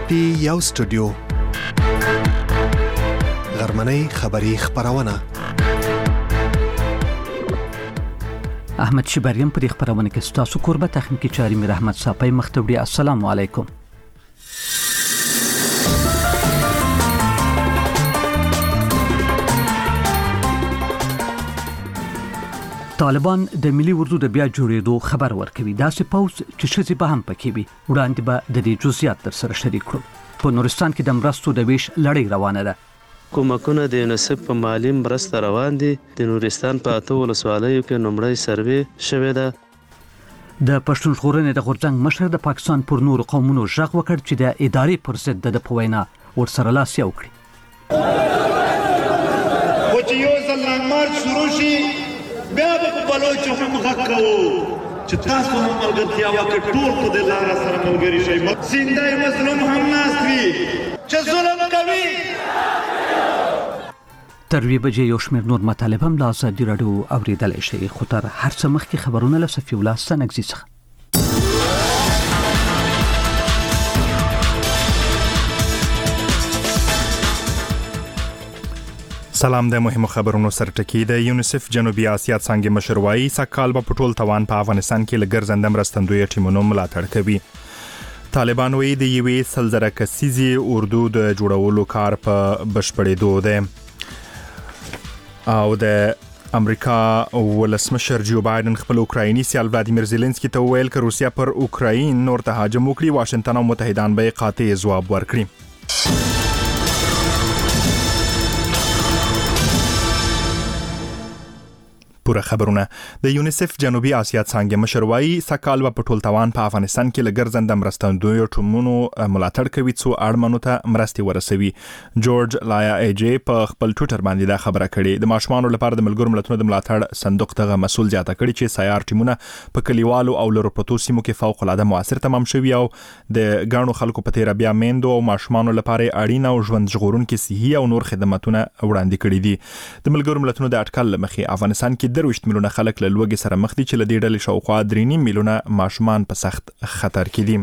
پټي یو سټوډیو غرمنۍ خبری خبرونه احمد شبریم په خبرونه کې ستاسو قربت تخنیکی چاري میر احمد صاحب مختوړي السلام علیکم. طالبان د ملي اردو د بیا جوړېدو خبر ورکوي. دا چې پوز چې شذې به هم پکې وي وړاندې به د دې جزئیات در سره شریک کړو. په نورستان کې د مرستو د ویش لړۍ روانه ده. کومکونه د یونیسف په مالی مرسته روان دي. د نورستان په 8 ولسوالیو کې نمړی سروې شوې ده. د پښتون ژغورنې د غورځنګ مشر د پاکستان پر نور قومونو ژغ وکړ چې د ادارې پر ضد د پوینا ورسره لاس یو کړي. خو چې یو ځل مارچ شروع شي بیا به په بلوچو هم غږ کوو چې تاسو هم ملګرتیا وکړئ، ټول په دې لاره سره ملګري شئ. زنده مظلوم هم ناست وي چې ظلم کوي. تر 2 بجې یو شمېر نور مطالب هم له ازادي راډیو اورېدلی شئ. خو تر هر څه مخکې خبرونه له صفي الله سنګزي څخه. سلام. د مهمو خبرونو سرټکی د یونیسف جنوبي اسیا څنګه مشروعي سکهال په ټول توان په افغانستان کې لګرځنده مرستندوی ټیمونو ملاتړ کوي. طالبان وایي د یوې سلزره کسیزي اردو د جوړولو کار په بشپړېدو ده. او د امریکا ولسمشر جو بایدن خپل اوکرایني سیال ولادیمیر زيلنسکي ته ویل چې روسیا پر اوکراین نور ته هجوم وکړي، واشنگټن او متحدان به قاطع ځواب ورکړي. پوره خبرونه. د یونیسف جنوبي اسیا څنګه مشروعي سکهال په ټول توان په افغانستان کې لګرځنده مرستندوی ټیمونو ملاتړ کوي څو اړمنو ته مرستي ورسوي. جورج لایا ایجی په خپل ټویټر باندې دا خبره کړې. د ماشومانو لپاره د ملګرو ملتونو د ملاتړ صندوق ته مسول زیاته کړي چې سیار ټیمونه په کلیوالو او لرو پروتو سیمو کې فوق العاده موثر تمام شوي او د غاڼو خلکو په تیر بیا میندو او ماشومانو لپاره اړین او ژوند ژغورونکي صحي او نور خدماتونه وړاندې کړي دي. د ملګرو ملتونو د اټکل مخې افغانستان کې 23 میلیونه خلک له لوږې سره مخ دي چې له دې ډلې شاوخوا 3 میلیونه ماشومان په سخت خطر کې دي.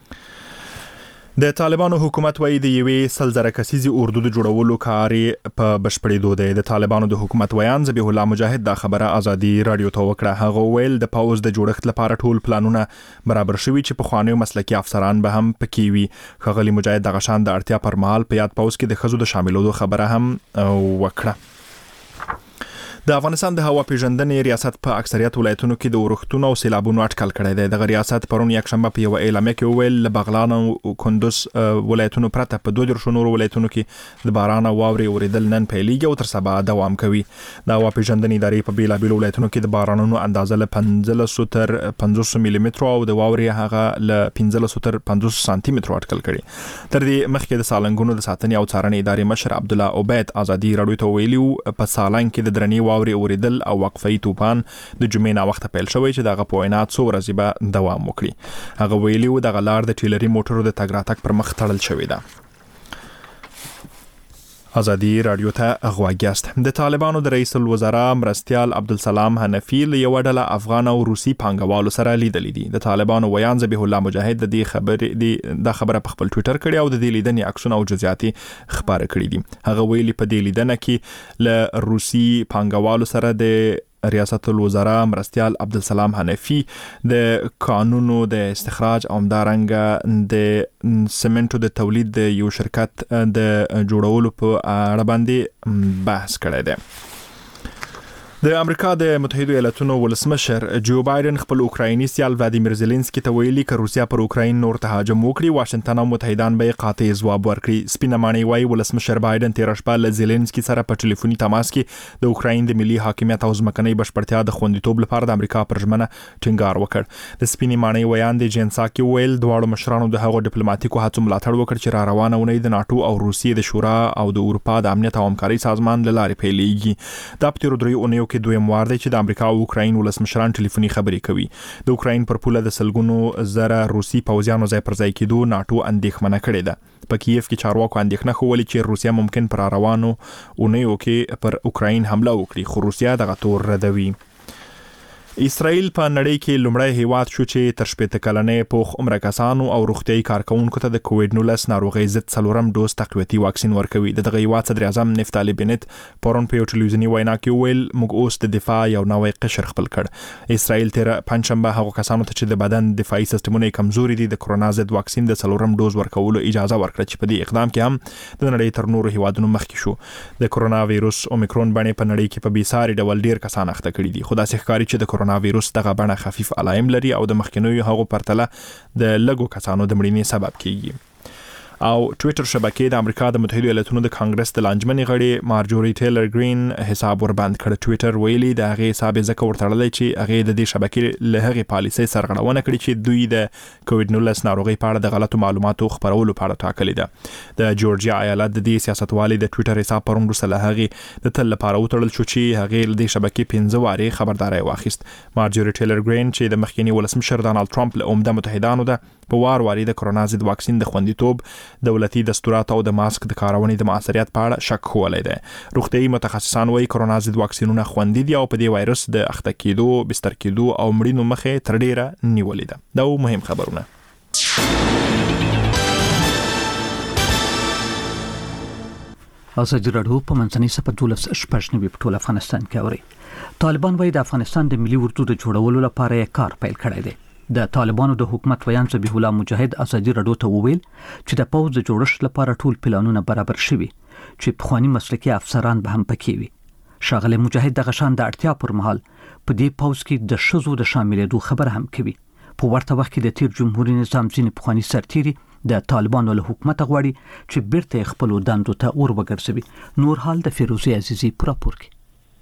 د طالبانو حکومت وایي د یوې سلزره کسیزي اردو د جوړولو کار په بشپړېدو دی. د طالبانو د حکومت ویان ذبیح الله مجاهد دا خبره ازادي رادیو ته وکړه. هغه ویل د پاوز د جوړښت لپاره ټول پلانونه برابر شوي چې په خوانیو مسلکي افسران به هم پکې وي. ښاغلي مجاهد د غشان د اړتیا پر مهال په یاد پاوز کې د ښځو د شاملولو خبره هم وکړه. د افغانستان د هوا پیژندنې ریاست په اکثریت ولایتونو کې د ورښتونو او سیلابونو اټکل کړی دی. د ریاست پرون یک شنبه په یو اعلامیه کې ویل له بغلان او کندوز ولایتونو پرته په 2 نورو ولایتونو کې د باران او واورې اوریدل نن پیلېږي او تر سبا دوام کوي. د هوا پیژندنې ادارې په بیلابیلو ولایتونو کې د بارانونو اندازه له 1500 تر 500 ملي متر او د واورې هغه له 1500 تر 500 سانتي متر اټکل کړي. تر دې مخکې د سالنګونو د ساتنې او څارنې ادارې مشر عبد الله عبید ازادي رادیو ته ویلي په سالنګ کې د درنې واورې اوریدل او وقفي طوفان د جمعې نه وخت پیل شوی چې دغه پوینات څو ورځې به دوام وکړي. هغه ویلي و دغه لار د ټیلري موټرو د تګ راتګ پر مخ تړل شوې ده. ازادي رادیو ته غواګیاست. د طالبانو د رئیس الوزرا مرستیال عبدالسلام حنفی له یو ډله افغان او روسي پانګوالو سره لیدلې دي. د طالبانو ویان ذبیح الله مجاهد د خبره په خپل ټویټر کړی او د دې لیدنې عکسونه او جزئیات خبره کړي دي. هغه ویلي په دې لیدنه کې له روسي پانګوالو سره د ریاست الوزرا مرستیال عبدالسلام حنفی د قانونو د استخراج او همدارنګه د سمنټو د تولید د یو شرکت د جوړولو په اړه باندې بحث کړی دی. د امریکا د متحده ایالاتونو ولسمشر جو بایدن خپل اوکرایني سیال ولادیمیر زيلنسکي ته ویلي چې روسیا پر اوکراین نور ته هجوم وکړي، واشنگټن او متحدان به قاطع ځواب ورکړي. سپینه معنی وايي ولسمشر بایدن تیر شپه له زيلنسکي سره په ټلیفوني تماس کې د اوکراین د ملي حاکمیت او ځمکنۍ بشپړتیا د خوندیتوب لپاره د امریکا پر ژمنه ټینګار وکړ. د سپینې معنی ویان د جنساکي ویل دواړو مشرانو د هغو ډیپلوماټیکو هڅو ملاتړ وکړ چې را روانه ونې د ناتو او روسیې د شورا او د اروپا د امنیت او همکارۍ سازمان له لارې پیلېږي. دا په تیرو 3 اونیو کې دویم وار دی چې د امریکا او اوکراین ولسمشران ټلیفوني خبرې کوي. د اوکراین پر پوله د سلګونو زره روسي پوځیانو ځای پر ځای کېدو ناتو اندېښمنه کړې ده. په کیف کې چارواکو اندېښنه خوولې چې روسیا ممکن پر روانو اونیو کې پر اوکراین حمله وکړي، خو روسیا دغه تور ردوي. اسرائیل په نړۍ کې لومړی هیواد شو چې تر 80 کلنې پوخ عمر کسانو او روغتيایي کارکونکو ته د کووډ-19 ناروغي ضد څلورم ډوز تقویتي واکسین ورکوي. دغه هیواد صدر اعظم نفتالي بنت پرون په یو ټلویزیونی وینا کې ویل موږ اوس د دفاع یو نوې قشر خپل کړ. اسرائیل تر پنځشنبه هغو کسانو ته چې د بدن دفاعي سیستمونه کمزوري دي د کرونا ضد واکسین د څلورم ډوز ورکولو اجازه ورکړه چې په دې اقدام کې هم د نړۍ تر نورو هیوادونو مخکې شو. د کرونا وایروس اومیکرون باندې په نړۍ کې په بیساري ډول ډیر کسان اخته کړي دي. خو دا ښکاري چې د کرونا وایروس دغه بڼه خفیف علائم لري او د مخکینیو هغو پرتله د لږو کسانو د مړینې سبب کیږي. او ټوئیټر شبکې د امریکا د متحده ایالاتونو د کانګرس د لانجمنې غړي مارجوري ټیلر گرین حساب وربند کړ. ټوئیټر ویلي د هغه حساب ځکه ورتړلی چې هغه د دې شبکې له هغه پالیسۍ سرغړونه کړې چې دوی د کووډ-19 ناروغي په اړه د غلطو معلوماتو خپرولو په اړه ټاکلې ده. د جورجیا ایالت د دې سیاستوالي د ټوئیټر حساب پرون وروسته له هغه د تل لپاره وتړل شو چې هغه د شبکې 15 واري خبرداري واخیست. مارجوري ټیلر گرین چې د مخکینی ولسمشر ډانلډ ټرمپ له عمده متحدانو ده په وار د کرونا ضد واکسین د خوندیتوب، دولتي دستورات او د ماسک د کارونې د مؤثریت په اړه شک خولی دی. روغتیایي متخصصان وايي کرونا ضد واکسینونه خوندي دي او په دې وایرس د اخته کېدو، بستر کېدو او مړینو مخه تر ډیره نیولې ده. دا مهم خبرونه. ازادي راډیو په منځنۍ سپه 12 په ټول افغانستان کې اوري. طالبان وايي د افغانستان د ملي اردو د جوړولو لپاره یې کار پیل کړی دی. د طالبانو د حکومت ویان ذبیح الله مجاهد ازادي راډیو ته وویل چې د پوز د جوړښت لپاره ټول پلانونه برابر شوي چې پخوانی مسلکي افسران به هم پکې وي. شاغله مجاهد د غشان د اړتیا پر مهال په دې پوز کې د شذو د شاملېدو خبر هم کوي. په ورته وخت کې د تیر جمهوریت نظام ځینې پخوانی سرتیري د طالبانو له حکومت غواړي چې بیرته خپل دندو ته اور وګرځوي. نور حال د فیروزي عزیزي پر راپور کې.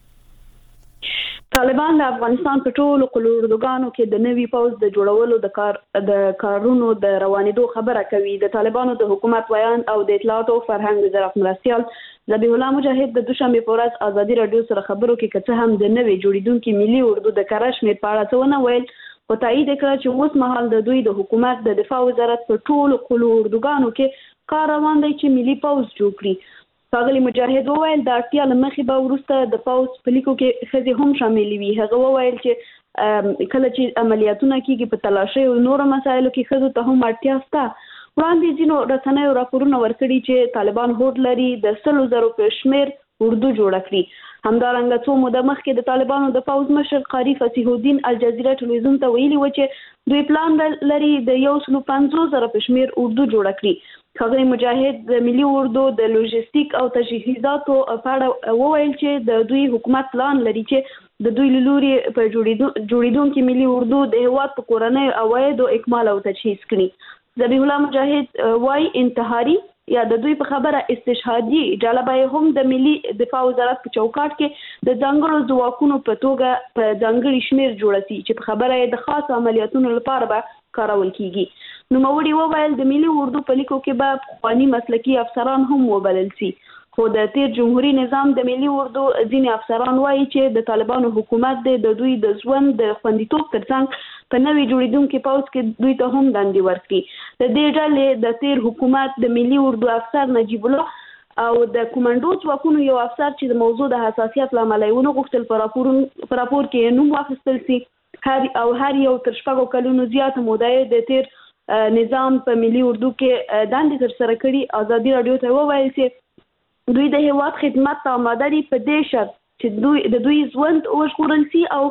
طالبان د افغانستان په ټولو قلوردوګانو کې د نوي پوز د جوړولو د کارونو د روانېدو خبره کوي. د طالبانو د حکومت ویان او د اطلاعات او فرهنګ وزارت مرستیال ذبیح الله مجاهد د دوشنبه په ورځ ازادي راډیو سره خبرو کې کڅه هم د نوي جوړیدونکو ملي اردو د کارشمیر په اړه څه ویل او تایید کړ چې اوس مهال د دوی د حکومت د دفاع وزارت په ټولو قلوردوګانو کې کار روان دی چې ملي پوز جوړ کړي. ښاغلي مجاهد وویل د اړتیا له مخې به وروسته د پوز په لیکو کې ښځې هم شاملې وي. هغه وویل چې کله چې عملیاتونه کیږي په تلاشۍ او نورو مسایلو کې ښځو ته هم اړتیا شته. وړاندې ځینو رسنیو راپورونه ورکړي چې طالبان هوډ لري د 100,000 په شمېر اردو جوړه کړي. همدارنګه څو موده مخکې د طالبانو د پوز مشر قاری فصیح الدین الجزیره ټلویزیون ته ویلي و چې دوی پلان لري د 150,000 په شمېر اردو جوړه کړي. ښاغلي مجاهد د ملي اردو د لوجستیک او تجهیزاتو په اړه وویل چې د دوی حکومت پلان لري چې د دوی له لوري په جوړیدونکو ملي اردو د هیواد په کورنۍ عوایدو اکمال او تجهیز کړي. ذبیح الله مجاهد وايي انتحاري یا د دوی په خبره استشهادي ډله به هم د ملي دفاع وزارت په چوکاټ کې د ځانګړو ځواکونو په توګه په ځانګړي شمېر جوړه شي چې په خبره یې د خاص عملیاتونو لپاره به کارول کیږي. نوموړي وویل د ملي اردو په لیکو کې به پخواني مسلکي افسران هم وبلل شي. خو د تیر جمهوریت نظام د ملي اردو ځینې افسران وایي چې د طالبانو حکومت د دوی د ژوند د خوندیتوب ترڅنګ په نوې جوړیدونکو پوز کې دوی ته هم دندې ورکړي. د دې ډلې د تیر حکومت د ملي اردو افسر نجیب الله او د کمانډو ځواکونو یو افسر چې د موضوع د حساسیت لامل یې ونه غوښتل په راپور کې نوم واخیستل شي. هر یو تر 6 کلونو زیاته موده د تیر نظام په ملي اردو کې دندې ترسره کړي. ازادي راډیو ته وویل چې دوی د هیواد خدمت ته آماده دي په دې شرط چې دوی ژوند وژغورل شي او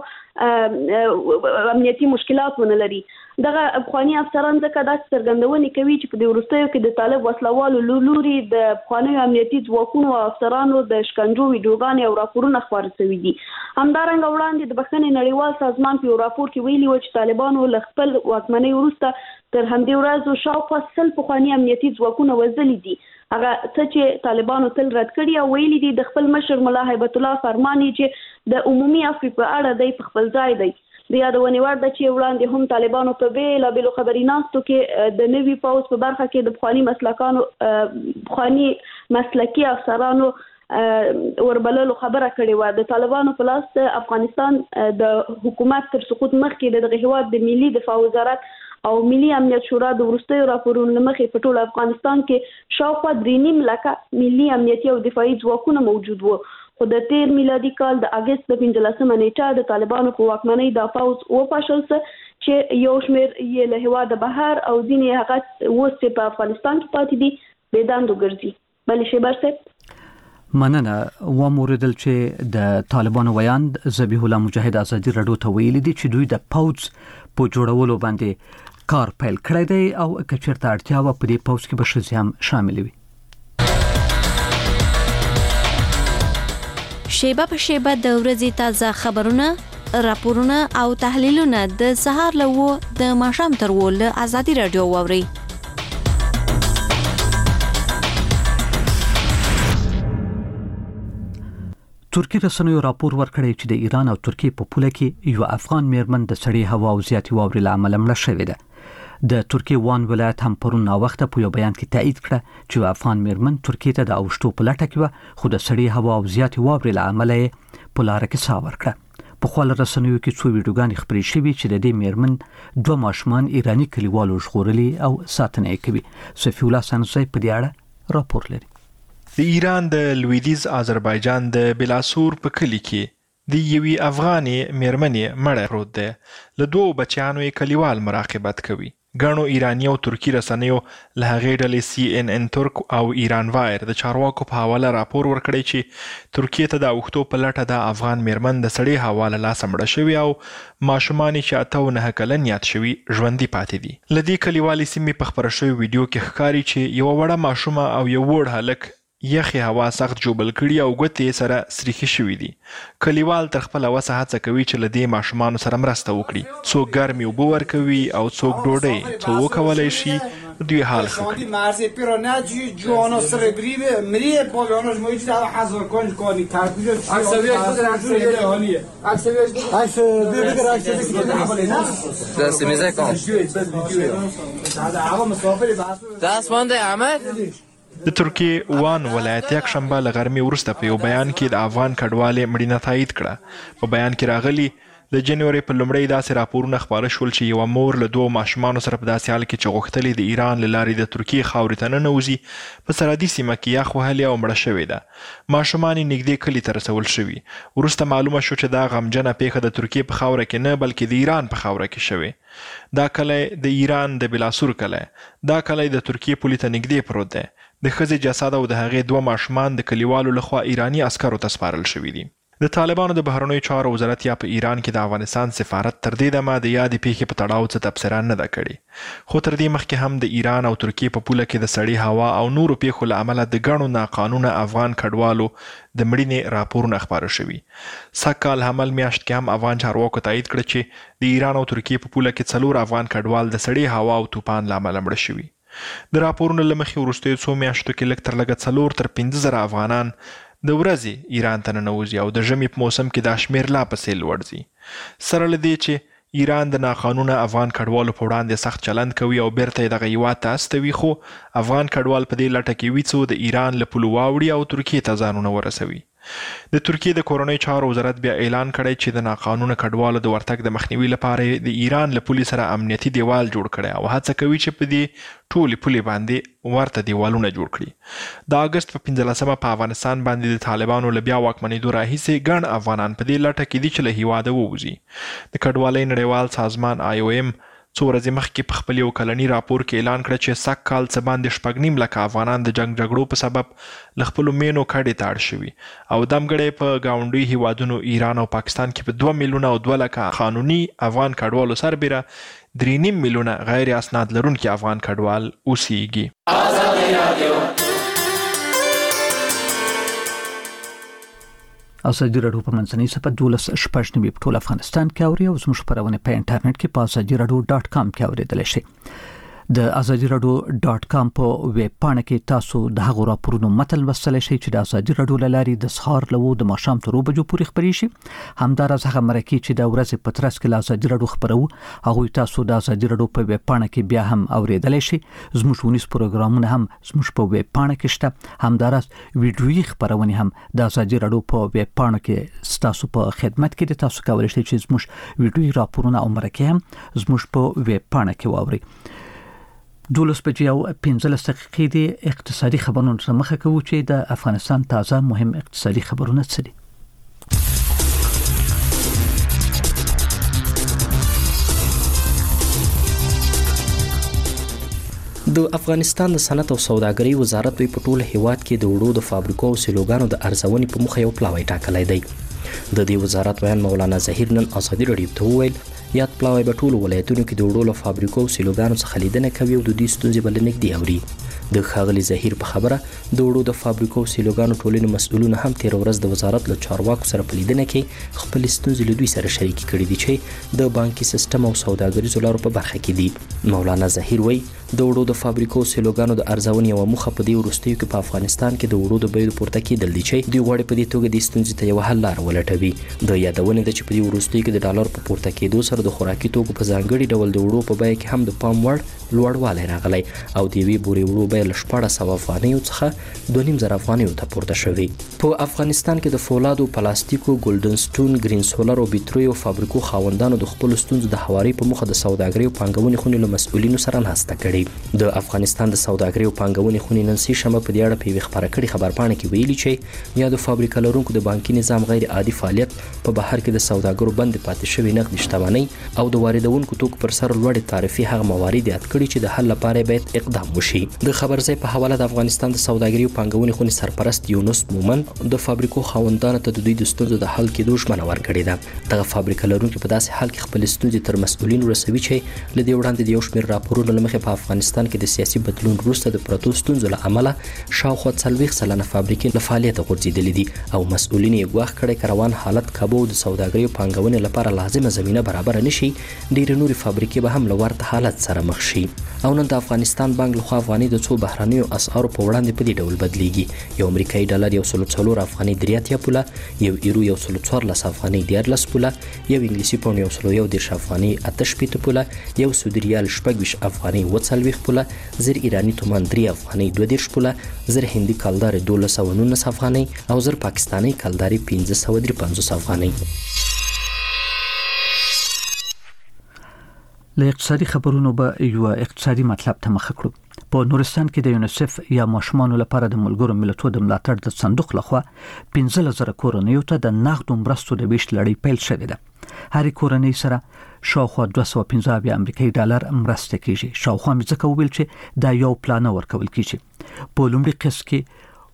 امنیتي مشکلات ونه لري. دغه افغاني افسران ځکه داسې څرګندونې کوي چې په دې وروستیو کې د طالب وسلوالو لوري د افغاني امنیتي ځواکونو او افسرانو د شکنجو ویډیوګانې او راپورونه خپاره شوي دي. همدارنګه وړاندې د بخښنې نړیوال سازمان په یو راپور کې ویلي و چې طالبانو له خپل واکمنۍ وروسته تر همدې ورځو شاوخوا 100 پخواني امنیتي ځواکونه وژلي دي. هغه څه چې طالبانو تل رد کړي او ویلي دي د خپل مشر ملا هیبت الله فرمانی چې د عمومي عفو په اړه دی په خپل ځای دی. د یادونې وړ ده چې وړاندې هم طالبانو په بیلابېلو خبري ناستو کې د نوي پوز په برخه کې د پخواني مسلکي افسرانو وربللو خبره کړې وه. د طالبانو په لاس د افغانستان د حکومت تر سقوط مخکې دغه هیواد د ملي دفاع وزارت او ملي امنیت شورا د وروستیو راپورونو له مخې په ټول افغانستان کې شاوخوا 3.5 لکه ملي امنیتي او دفاعي ځواکونه موجود وو. خو د 13 میلادي کال د اگست د 15 نیټه د طالبانو په واکمنۍ د پوز او پاشل چې یو شمېر یې له هواده بهر او ځینې هغه وسته په افغانستان کې پاتې دي د داندو ګرځي. بلې شیبر صاحب مننه. و موردل چې د طالبانو ویاند ذبیح الله مجاهد ازادي رادیو ته ویلي دي چې دوی د پوز په جوړولو باندې کار پیل کړی دی او کچرته اړتیا و په دې پوز کې به ښځې هم شامل وي. شیبه په شیبه د ورځې تازه خبرونه، راپورونه او تحلیلونه د سهار له د ماښام تر له ازادي رادیو واوري. ترکی رسنیو راپور ورکړی چې د ایران او ترکیه په پوله کې یو افغان میرمن د سړې هوا او زیاتې واورې له امله مړه شوې ده. د ترکیه وان ولایت هم پرون ناوخته په یو بیان کې تایید کړه چې افغان میرمن ترکیه ته د اوشتو په لټه کې و، خو د سړې هوا او زیاتې واورې له امله یې په لاره کې ساه ورکړه. په خپل رسنیو کې څو ویډیوګانې خپرې شوې چې د دې میرمن 2 ماشومان ایرانی کلیوالو ژغورلي او ساتنه یې کوي. صفی الله سنوسی په دې اړه راپور لري. د ایران د لویدیز آذربایجان د بلاسور په کلی کې د یوې افغانې میرمنې مړه پروت ده. له 2 بچیانو یې کلیوال مراقبت کوي. ګڼو ایرانی او ترکی رسنیو له هغې ډلې CNN ترک او ایران وایر د چارواکو په حواله راپور ورکړی چې ترکیه ته د اوښتو په لټه د افغان میرمن د سړې هوا له لاسه مړه شوې او ماشومان چې 8 کلن یاد شوي ژوندي پاتې دي. له دې کلیوالي سیمې په خپره شوې ویډیو کې ښکاري چې یوه وړه ماشومه او یو وړ هلک یخي هوا سخت جوبل کړي او ګوتې سره سریخي شوي دي. کلیوال تر خپله وسه هڅه کوي چې له دې ماشومانو سره مرسته وکړي. څوک ګرمې اوبه ورکوي او څوک ډوډۍ. څو وکولی شي دوی حال ښه کړي. د ترکیه وان ولایت یک شنبه له غرمې وروسته په یو بیان کې د افغان کډوالې مړینه تایید کړه. په بیان کې راغلي د جنوري په لومړۍ داسې راپورونه خپاره شول چې یوه مور له 2 ماشومانو سره په داسې حال کې چې غوښتلې د ایران له لارې د ترکیې خاورې ته ننوځي په سرحدي سیمه کې یخ وهلې او مړه شوې ده. ماشومان یې نږدې کلي ته رسول شوي. وروسته معلومه شو چې دا غمجنه پیښه د ترکیې په خاوره کې نه بلکې د ایران په خاوره کې شوې. دا کلی د ایران د بلاسور کلی. دا کلی د ترکیې پولې ته نږدې پروت دی. د ښځې جسد او د هغې 2 ماشومان د کلیوالو لخوا ایرانی عسکرو ته سپارل شوي دي. د طالبانو د بهرنیو چارو وزارت یا په ایران کې د افغانستان سفارت تر دې دمه د یادې پیښې په تړاو څه تبصره نه ده کړې. خو تر دې مخکې هم د ایران او ترکیې په پوله کې د سړې هوا او نورو پیښو له امله د ګڼو ناقانونه افغان کډوالو د مړینې راپورونه خپاره شوي. سږکال حمل میاشت کې هم افغان چارواکو تایید کړه چې د ایران او ترکیې په پوله کې 4 افغان کډوال د سړې هوا او طوفان له امله مړه شوي. د راپورونو له مخې وروستیو څو میاشتو کې لږ تر لږه 4 تر 15 زره افغانان د ورځې ایران ته ننوځي او د ژمي په موسم کې دا شمېر لا پسې لوړ ځي. سره له دې چې ایران د ناقانونه افغان کډوالو په وړاندې سخت چلند کوي او بیرته یې دغه هیواد ته استوي، خو افغان کډوال په دې لټه کې وي څو د ایران له پولو واوړي او ترکیې ته ځانونه ورسوي. د ترکیې د کورنۍ چارو وزارت بیا اعلان کړی چې د ناقانونه کډوالو د ورتګ د مخنیوي لپاره د ایران له پولې سره امنیتي دیوال جوړ کړی او هڅه کوي چې په دې ټولې پولې باندې ورته دیوالونه جوړ کړي. د اګست په 15 په افغانستان باندې د طالبانو له بیا واکمنېدو راهیسې ګڼ افغانان په دې لټه کې دي چې له هیواده ووځي. د کډوالۍ نړیوال سازمان IOM څو ورځې مخکې په خپل یو کلني راپور کې اعلان کړ چې سږ کال څه باندې 6.5 لکه افغانان د جنګ جګړو په سبب له خپلو مینو کډې ته اړ شوي او دمګړی په ګاونډي هیوادونو ایران او پاکستان کې په 2 میلیونه او 2 لکه قانوني افغان کډوالو سربیره 3.5 میلیونه غیر اسناد لرونکي افغان کډوال اوسیږي. ازادي راډیو په منځنۍ صفحه 12 په ټول افغانستان کې اوري او زموږ خبرونه په انټرنیټ کې په azadieradio.com کې اوریدل شي. د azadieradio.com په ویب پاڼه کې تاسو د هغو راپورونو متن لوستلی شئ چې د ازادي راډیو له لارې د سهار له 9 د ماښام تر 2 بجو پورې خپرې شي. همداراز هغه مرکې چې د ورځې په ترڅ کې له ازادي راډیو خپروو هغوی تاسو د ازادي راډیو په ویب پاڼه کې بیا هم اوریدلی شئ. زموږ ونیز پروګرامونه هم زموږ په ویب پاڼه کې شته. همداراز ویډیویي خپرونې هم د ازادي راډیو په ویب پاڼه کې ستاسو په خدمت کې دي. تاسو کولی شئ چې زموږ ویډیویي راپورونه او مرکې هم زموږ په ویب پاڼه کې واورئ. دولس بجې او 15 دقیقې د اقتصادي خبرونو سره مخه کوو چې د افغانستان تازه مهم اقتصادي خبرونه څه دي. د افغانستان د صنعت او سوداګرۍ وزارت په ټول هیواد کې د وړو د فابریکو او سیلوګانو د ارزونې په مخه یو پلاوی ټاکلی دی. د دې وزارت ویان مولانا ظهیر نن ازادي راډیو ته وویل یاد پلاوی په ټولو ولایتونو کې د وړو له فابریکو او سیلوګانو څخه لیدنه کوي او د دې ستونزې بل نږدې اوري. د ښاغلي ظهیر په خبره د وړو د فابریکو او سیلوګانو ټولنې مسؤلونه هم تیر ورځ د وزارت له چارواکو سره په لیدنه کې خپل ستونزې له دوی سره شریکې کړې دي چې د بانکي سیستم او سوداګریزو لارو په برخه کې دي. مولانا ظهیر وایي د وړو د فابریکو او سیلوګانو د ارزونې یوه موخه په دې وروستیو کې په افغانستان کې د وړو د بیو پورته کېدل دي چې دوی غواړي په دې توګه د ستونزې ته یوه حل لاره ولټوي. د یادونې ده چې په دې وروستیو کې د ډالر په پورته کېدو سره د خوراکي توکو په ځانګړي ډول د وړو په بیه کې هم د پام وړ لوړوالی راغلی او د یوې بورې وړو بیه له 1400 افغانیو څخه 2500 افغانیو ته پورته شوې. په افغانستان کې د فولادو، پلاستیکو، ګولډن سټون، ګرین سولر او بیتریو فابریکو خاوندانو د خپل ستونزو د هواري په مخه د سوداګرۍ او پانګونې خونې له مسؤلینو سره ناسته کړې. د افغانستان د سوداګرۍ او پانګونې خونې نن سې شنبه په دې اړه په یوې خپاره کړې خبرپاڼه کې ویلي چې یا د فابریکه لرونکو د بانکي نظام غیر عادي فعالیت په بهر کې د سوداګرو بند پاتې شوې نقدي شتمنۍ او د واردونکو توکو پر سر لوړې تعرفې هغه موارد یاد کړي چې د حل لپاره باید اقدام وشي. د خبرځای په حواله د افغانستان د سوداګرۍ او پانګونې خونې سرپرست یونس مومن د فابریکو خاوندانو ته د دوی د ستونزو د حل کېدو ژمنه ورکړې ده. دغه فابریکه لرونکي په داسې حال کې خپل ستونزې تر مسؤلینو رسوي چې له دې وړاندې د یو شمېر راپورونو له مخې په افغانستان کې د سیاسي بدلون وروسته د پرتو ستونزو له امله شاوخوا 40 سلنه فابریکې له فعالیته غورځېدلې دي او مسؤلین یې ګواښ کړی که روان حالت کابو د سوداګرۍ او پانګونې لپاره لازمه زمینه برابره نشي ډېرې نورې فابریکې به هم له ورته حالت سره مخ شي. او نن د افغانستان بانک لخوا افغاني د څو بهرنیو اسعارو په وړاندې په دې ډول بدلیږي. یو امریکایي ډالر 104 افغاني 3 پوله، یو ایرو 114 افغاني 14 پوله، یو انګلیسي پاونډ 110 افغاني 88 پوله، یو سعودي ریال 26 افغاني 40 پوله، زر ایرانی تومان 3 افغاني 22 پوله، زر هندي کلدار 1219 افغاني او زر پاکستاني کلدار 1553 افغاني. له اقتصادي خبرونو به یو اقتصادي مطلب ته مخه کړو. په نورستان کې د یونیسف یا ماشومانو لپاره د ملګرو ملتونو د ملاتړ د صندوق لخوا 15000 کورنیو ته د نغدو مرستو د ویش لړۍ پیل شوې ده. هر کورنۍ سره شاوخوا 215 امریکایي ډالر مرسته کیږي. شاوخوا مې ځکه ویل چې دا یو پلان ورکول کیږي. په لومړي قسط کې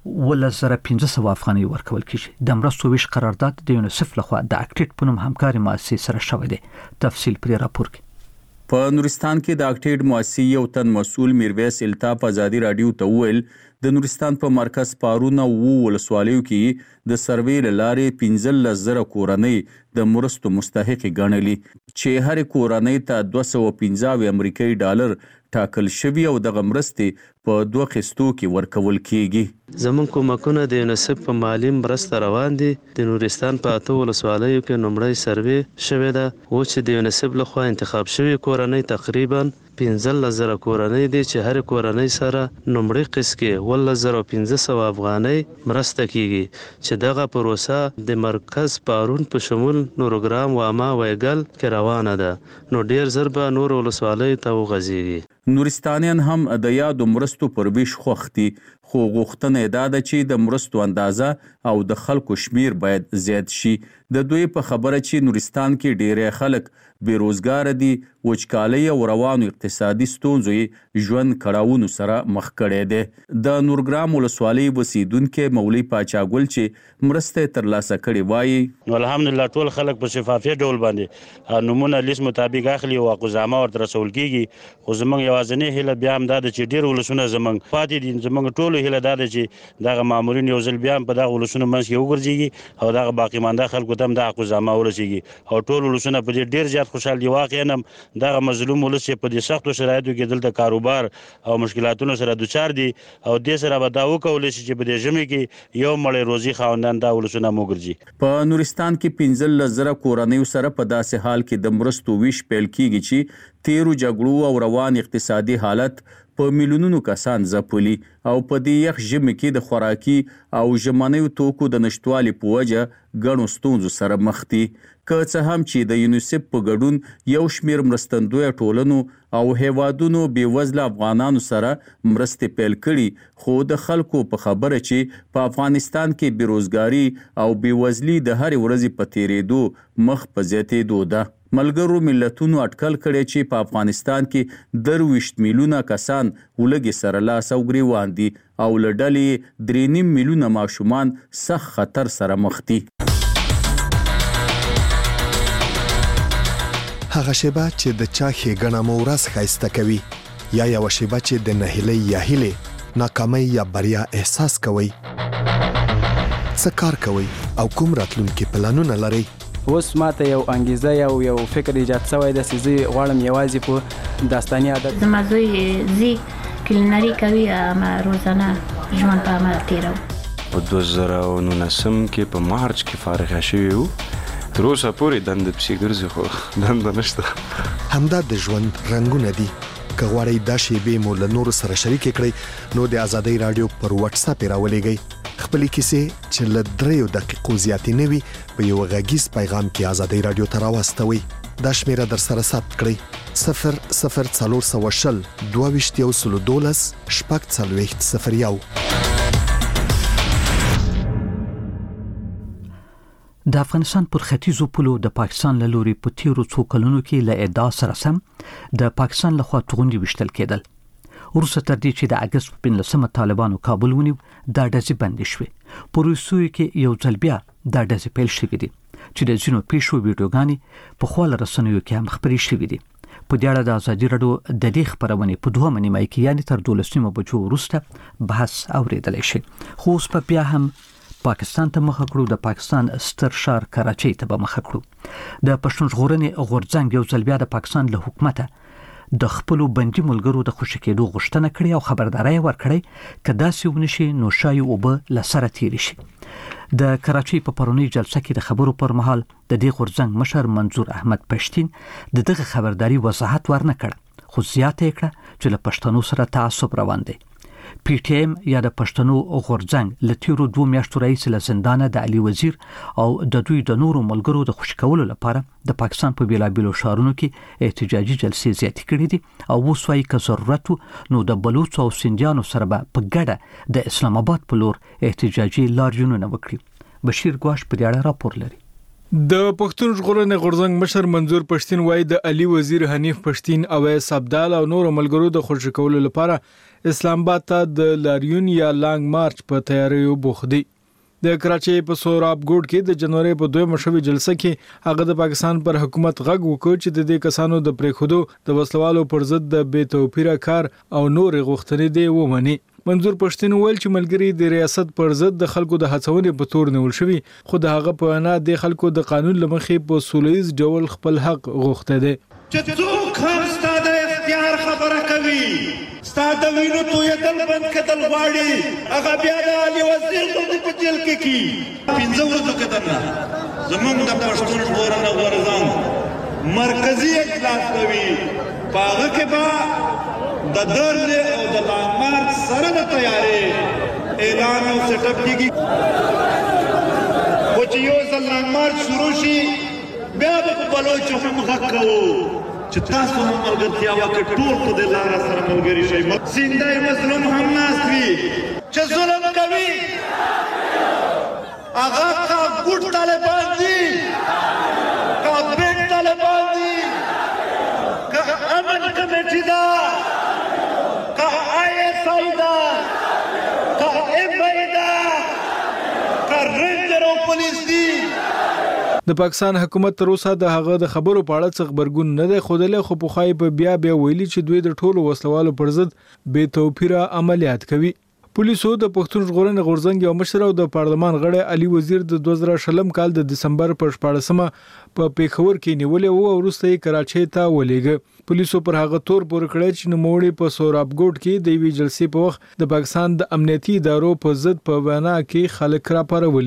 1500 افغانۍ ورکول کیږي. د مرستو ویش قرارداد د یونیسف لخوا د اکټیټ په نوم همکاري مؤسسې سره شوی دی. تفصیل پر راپور کې. په نورستان کې د اکټیډ مؤسسې یو تن مسؤل میرویس الطاف ازادي رادیو ته وویل د نورستان په مرکز پارونه ولسوالیو کې د سروې لارې 15000 کورنۍ د مرستو مستحق ګڼلي چې هر کورنۍ ته 215 امریکایي ډالر ټاکل شوی او د مرستې په 2 قسطو کې ورکول کیږي. زمون کومکونه د یونیسف په مالی مرسته روان دي. د نورستان په 8 ولسوالیو کې نمړی سروې شوې ده او چې د یونیسف لخوا انتخاب شوی کورنۍ تقریبا 15000 کورنۍ دي چې هر کورنۍ سره نمړی قسط کې 11500 افغانۍ مرسته کیږي چې دغه پروسه د مرکز پارون په شمول نورګرام و اما ویګل کې روانه ده. نو ډیر زر به نور ولسوالیو ته وغځيږي. نورستانیان هم د یادو مرستو پر ویش خوښ دي خو غوښتنه دا ده چې د مرستو اندازه او د خلکو شمیر باید زیات شي. د دوی په خبره چې نورستان کې ډیری خلک بیروزګار دي، وچکالۍ او روانو اقتصادي ستونزو ژوند کړاوونو سره مخ کړي دي. د نورګرام ولسوالۍ اوسیدونکو مولوي پاچاګل چې مرسته ترلاسه کړي وایي الحمدلله ټول خلک په شفافیت ډول باندې نمونه لیست مطابق اخلي او اقزامه ورته رسول کیږي. خو زمونږ یوازینی هیله بیا هم دا ده چې ډیر ولسونه زمونږ پاتې دي. زمونږ ټولو هیله دا ده چې دغه مامورین یو ځل بیا په دغه ولسونو منځ کې وګرځي او دغه باقی مانده خلکو ته هم د اقزامه ورسیږي او ټول ولسونه په دې ډیر زیات خوشاله دي. واقعا دغه مظلوم ولس په دې سختو شرایطو کې دلته کاروبار او مشکلاتونو سره دوچار دي او دې سره به دا وکولای شي چې په دې ژمي کې یو مړی روزي خاوندان دا ولسونه موګرځي. په نورستان کې 15000 کورنۍ سره په داسې حال کې د مرستو ویش پیل کیږي چې تیرو جګړو او روان اقتصادي حالت په میلیونونو کسان ځپلي او په دې یخ ژمي کې د خوراکي او ژمنیو توکو د نشټوالي په وجه ګڼو ستونزو سره مخ دي. که څه هم چې د یونیسف په ګډون یو شمېر مرستندویه ټولنو او هیوادونو بېوزله افغانانو سره مرستې پیل کړي، خو د خلکو په خبره چې په افغانستان کې بېروزګاري او بېوزلي د هرې ورځې په تېرېدو مخ په زیاتېدو ده. ملګرو ملتونو اټکل کړی چې په افغانستان کې 23 میلیونه کسان ولږې سره لاس او ګریوان دي او له ډلې 3.5 میلیونه ماشومان سخت خطر سره مخ دي. هغه شیبه چې د چا ښېګڼه مو ورځ ښایسته کوي، یا یوه شیبه چې د نهیلۍ یا هیلې، ناکامۍ یا بریا احساس کوئ. څه کار کوئ او کوم راتلونکي پلانونه لرئ؟ اوس ماته یو انګیزه یو فکر ایجاد شوی دی چې زه غواړم یوازې په داستاني عادت زما زوی کلینري کوي، ما روزانه ژوند په عمل تیرو. په 2019 کې په مارچ کې فارغه شوی وو، تر اوسه پورې دنده پسې ګرځي خو دنده نشته. همدا د ژوند رنګونه دي. که غواړئ دا شیبې مو له نورو سره شریکې کړئ نو د ازادۍ راډیو پر واتس اپ راولېږئ. خپلې کیسې چې له 3 دقیقو زیاتې نه وي په یو غږیز پیغام کې ازادۍ راډیو ته راواستوئ. دا شمیره در سره ثبت کړئ: 00420 22 12 د افغانستان پر ختیځو پولو د پاکستان له لوري په تیرو څو کلونو کې له ادعا سره سم د پاکستان لخوا توغندي وشتل کېدل. وروسته تر دې چې د اگست په 15 طالبانو کابل ونیو، دا ډزې بندې شوې. په روسیې کې یو ځل بیا دا ډزې پیل شوې دي چې د ځینو پیښو ویډیوګانې په خپل رسنیو کې هم خپرې شوې دي. په دې اړه د ازادي راډیو د دې خبرونه په 2 نیمه کې یعنی تر 12 بجو وروسته بحث اوریدل شي. خو اوس په بیا هم پاکستان ته مخ کړو. د پاکستان ستر شهر کراچۍ ته به مخ کړو. د پښتون ژغورنې غورځنګ یو ځل بیا د پاکستان له حکومت د خپل بندي ملګرو د خوشی کېدو غوښتنه کړې او خبرداري ورکړې چې داسې ونشي نو شای او به لسره تیر شي. د کراچۍ په پرونی جلسه کې د خبرو پر مهال د دې غورځنګ مشر منظور احمد پښتين دغه خبرداري وضاحت ورنه کړ، خو زیاته کړه چې له پښتنو سره تعصب روان دی. پی ټی ایم یا د پښتنو غورځنګ له تیرو 2 میاشتو راهیسې له زندانه د علي وزیر او د دوی د نورو ملګرو د خوشی کولو لپاره د پاکستان په بیلابیلو ښارونو کې احتجاجي جلسې زیاتې کړې دي او اوس وايي که ضرورت نو د بلوچ او سندیانو سره به په ګډه د اسلام آباد په لور احتجاجي لاریونونه وکړي. بشیر ګواش په دې اړه راپور لري. د پښتون ژغورنې غورځنګ مشر منظور پښتين وایي د علي وزیر حنیف پښتين او اویس عبدال او نورو ملګرو د خوشی کولو لپاره اسلام آباد ته د لاریون یا لانګ مارچ په تیاریو بوخت دي. د کراچۍ په سوراب ګوډ کې د جنوري په 2 شوې جلسه کې هغه د پاکستان پر حکومت غږ وکړ چې د دې کسانو د پریخودو د وسلوالو پر ضد د بے توپیره کار او نور غوښتنې دی ومني. منظور پښتين ویل چې ملګری د ریاست پر ضد د خلکو د هڅونې په تور نیول شوی، خو د هغه په وینا د خلکو د قانون لمخې په سولېز ډول خپل حق غوښته دي. چې څوک هم ستاسو د اختیار خبره کوي، ستاسو د وینو تویدل بند کتل غواړي، هغه بیا د علي وزیر په جیل کې کی 15 ورځو کې درنه زمونږ د پښتون ژغورنې غورځنګ مرکزی اجلاس کوي، هغه کې به د درد او د لامار سره د تیارې اعلان او سیټ اپ کیږي. خو چې یو ځل لامار شروع شي بیا به په بلوچو هم غږ کوو چې تاسو هم ملګرتیا وکړئ، ټول په دې لاره سره ملګري شئ. زندای مظلوم هم ناست وي چې ظلم کوي، هغه کا ګوټ طالبان دي، کا بیټ طالبان دي، کا امن کمیټي ده، د پاکستان حکومت تر اوسه د هغه د خبرو په اړه څه خبرګون نه دی خوده، خو په خای په بیا ویلي چې دوی د ټولو وسلوالو پر ضد بے توپیره عملیات کوي. پولیسو د پښتون ژغورنې غورځنګ یو مشر او د پارلمان غړی علي وزیر د 2020 کال د دسمبر پر 14مه په پیښور کې نیولې وو او وروسته یې کراچۍ ته ولېږه. پولیسو پر هغه تور پور کړی چې نوموړي په سوراب ګوډ کې د وی جلسې په وخت د پاکستان د امنیتي ادارو په ضد په وینا کې خلک را پارولې دي.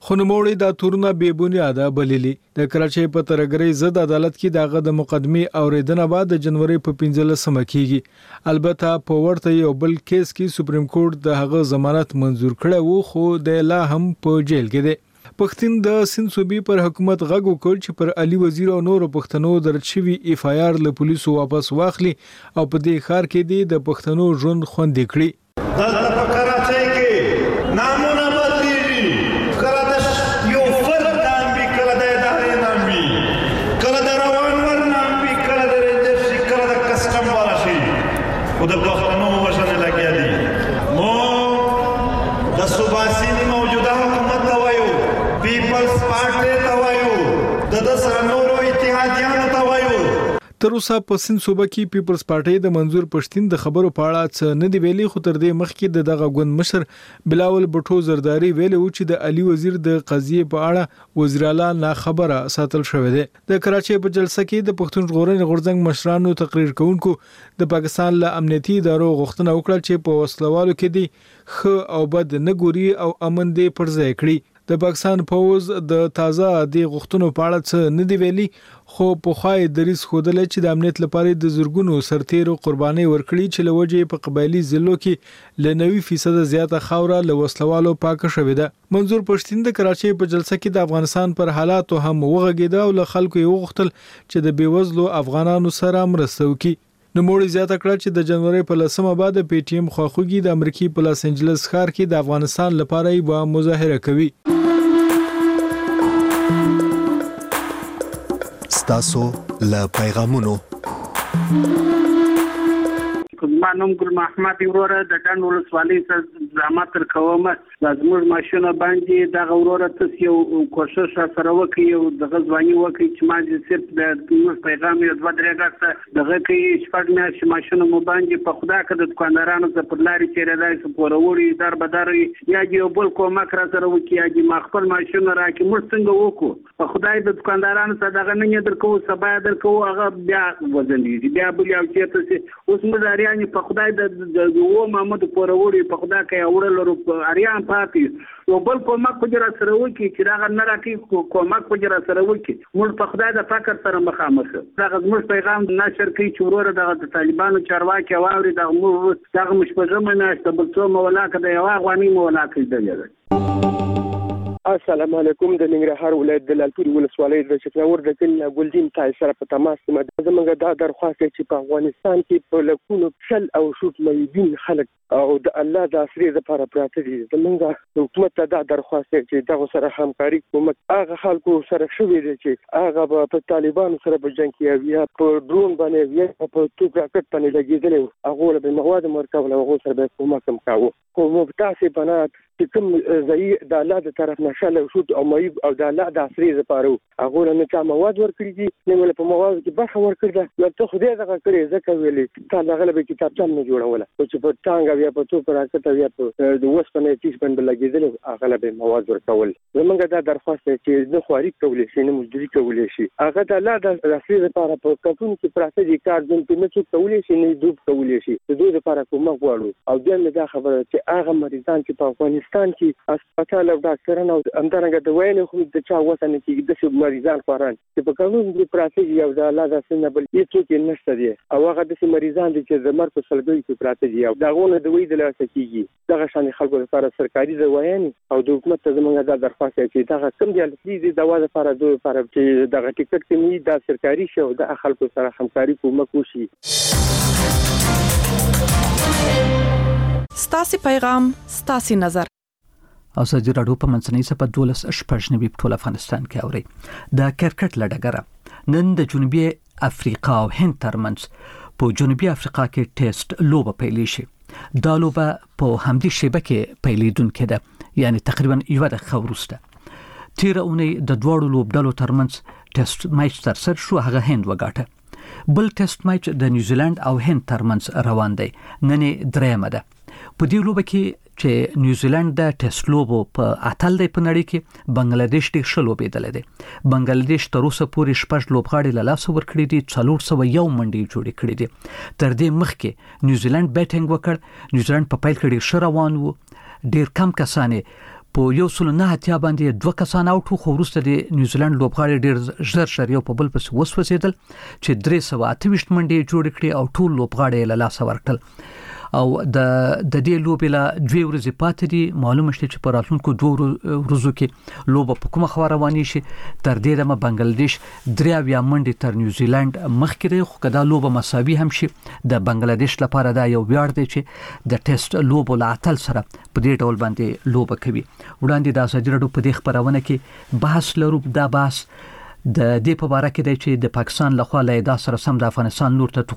خو نوموړي دا تورونه بې بنیاده بللي. د کراچۍ په ترګرۍ ضد عدالت کې دغه د مقدمې اوریدنه بعد د جنوري په 15 کېږي. البته په ورته یو بل کیس کې سپریم کورټ د هغه ضمانت منزور کړی وو، خو د لا هم په جیل کې دی. پښتون د سند صوبې پر حکومت غږ وکړ چې پر علي وزیر او نور پښتنو درج شوی اف آی آر له پولیسو واپس واخلي او په دې ښار کې د پښتنو ژوند خوندي کړي. دلته په کراچۍ کې نامونه بدلېږي، کله د یو فرد نام وي، کله د ادارې نام وي، کله د روانور نام وي، کله د رینجر شي، کله د کسټم والا شي، خو د پښتنو وژنې لګیا دي. مو د صوباسي موجوده حکومت ته وایو، پیپلز پارټي ته وایو، د سره نورو اتحادیانو ته وایو. تر اوسه په سند صوبه کې پیپلز پارټي د منظور پښتين د خبرو په اړه څه نه دی ویلي، خو تر دې مخکې دغه ګوند مشر بلاول بټو زرداری ویلي و چې د علي وزیر د قضیې په اړه وزیر اعلی نه خبره ساتل شوې ده. د کراچۍ په جلسه کې د پښتون ژغورنې غورځنګ مشرانو تقریر کوونکو د پاکستان له امنیتي ادارو غوښتنه وکړه چې په وسلوالو کې دي ښه او بد نه ګوري او امن دې پر ځای کړي. د پاکستان پوز د تازه د غوښتنو په اړه څه نه دی ویلي، خو په خوای دریس خودل چې د امنیت لپاره د زورګونو سرتیرو قرباني ورکړي چې لوجه په قبایلی ضلعو کې ل 90% زیاته خاوره له وسلوالو پاکه شوې ده. منظور پښتين د کراچۍ په جلسه کې د افغانستان پر حالاتو هم وغږیده او له خلکو یې وغوښتل چې د بیوزلو افغانانو سره مرسته وکړي. نوموړي زیاته کړه چې د جنوري په 10 بعد پی ټی ایم خواخوږي د امریکای په لاس انجلس ښار کې د افغانستان لپاره یو مظاهره کوي. ستاسو له پیغامونو ما نوم ګل محمد وروره د ډنډ ولسوالۍ څخه زحمت تر کومه زموږ ماشونه باندې د وروره تاسو یو کوشش سره وکړئ او د غزوانی وکړئ چې ما دې صرف د پیغام یو دوه درې غاښه دغه کې شپږ میاشتې ماشونه مو باندې په خدا کې د دکاندارانو څخه پر لارې چیرې دای څه پوروري در بدر یا یو بل کومک را سره وکړي یا دې خپل ماشونه راکې موږ څنګه وکړو په خدای د دکاندارانو څخه دغه نه درکو سبا درکو هغه بیا وزن دي بیا بل یو چې تاسو اوس مزاریان په خدای د و محمد پوروري په خدا کې اورل اریان پاتې یو بل کومک په جره سره وکړي چې دا نه راکې کومک په جره سره وکړي موږ په خدای د فقر سره مخامخ دا موږ پیغام نشر کوي چې وروره د طالبانو چارواکي واوري د موږ دغه مشپږم نه استبل څو مولا کده یو غوانی مولا کړي. السلام علیکم د ننګرهار ولایت د لالپوري ولسوالۍ د شکلاور د کل ګلدین تای سره په تماس کې زموږ دا درخواست چې په افغانستان کې په لکونو شل او شوت مېدین خلک او د الله د اسرې لپاره پراته دي. زموږ حکومت ته دا درخواست چې دغه سره همکاري کومک هغه خلکو سره شوي دي چې هغه په طالبانو سره په جنگ کې یا په ډرون باندې یا په توپ راکټ باندې لګیدل هغه له مواد مرکب له هغه سره کومک هم کاوه. کوم تاسو بنات چې کوم ځای د الله د طرف نشاله شوت او مېب او د الله د اسرې لپاره هغه نه چا مواد ورکړي دي نه ول په مواد کې برخه ورکړه نو ته خدای دغه کړی ځکه ویلې تا دغه به کتابچه نه جوړوله چې په ټانګ بیا په توپ راکټ بیا په د وسپنې تیس باندې لګیدل هغه به مواد ورکول. زمونږ دا درخواست چې د خواري کولې شي نه مزدوري کولې شي هغه د الله د اسرې لپاره په کتون کې پراته دي کار دن په نڅو کولې شي نه دوب کولې شي د دوی لپاره کومه غواړو او دغه دا خبره چې هغه مریضان چې په افغانستان کې هسپتال او ډاکټرانو او همدارنګه د ویلې خو د چا وسنه کې د څو مریضان خوران چې په قانون کې پراته دي او د الله د سنه بل هیڅ نشته دي او هغه د مریضان دي چې د مرګ په سلګي کې پراته دي او داغونه د وې د لاسه کېږي دغه شان خلکو لپاره سرکاري ځوایان او د حکومت ته زموږ د درخواست چې دغه کم دي د دوا لپاره دوی لپاره چې دغه ټیکټ کې د سرکاري شو د خلکو سره همکاري کومک وشي. ستاسو پیغام ستاسو نظر ازادي راډیو په منځنۍ سپه 12 په ټول افغانستان کې اوري د کرکټ لړګره نن د جنوبي افریقا او هند ترمنځ په جنوبي افریقا کې ټیسټ لوبه پیلې شي دا لوبه په همدې شیبه کې پیلېدونکې ده یعنی تقریبا یو دقیقه وروسته تیر اونۍ د دوړو لوبډلو ترمنځ ټیسټ میچ ترسره شو هغه هند وګاټه بل ټیسټ میچ د نیوزیلند او هند ترمنځ روان دی نن درېمه ده په دې لوبه کې چې نیوزیلند د ټیسټ لوبو په اتل دی په نړۍ کې بنگلاديش ډېر ښه لوبېدلی دی بنگلاديش تر اوسه پورې 6 لوبغاړي له لاسه ورکړي دي 401 منډې جوړې کړې دي تر دې مخکې نیوزیلند بیټینګ وکړ نیوزیلند په پیل کې ډېر ښه روان وو ډېر کم کسانې په 109 باندې 2 کسان اوټ خو وروسته د نیوزیلند لوبغاړي ډېر ژر شریو په بل پس وسوسېدل چې 328 منډې جوړ کړې او ټول لوبغاړي له لاس ورکړل او د دې لوبې له 2 ورځې پاتې دي. معلومه شته چې په راتلونکو 2 ورځو کې لوبه په کومه خوا رواني شي. تر دې دمه بنگلاديش 3 منډې تر نیوزیلند مخکې دی، خو کدا لوبه مساوي هم شي د بنگلاديش لپاره دا یو ویاړ دی چې د ټیسټ لوبو له اتل سره په دې ډول باندې لوبه کوي. وړاندې د ازادي راډیو په دې خبرونه کې بحث لرو. دا بحث د دې په اړه کې دی چې د پاکستان لخوا له ادا سره سم د افغانستان لور ته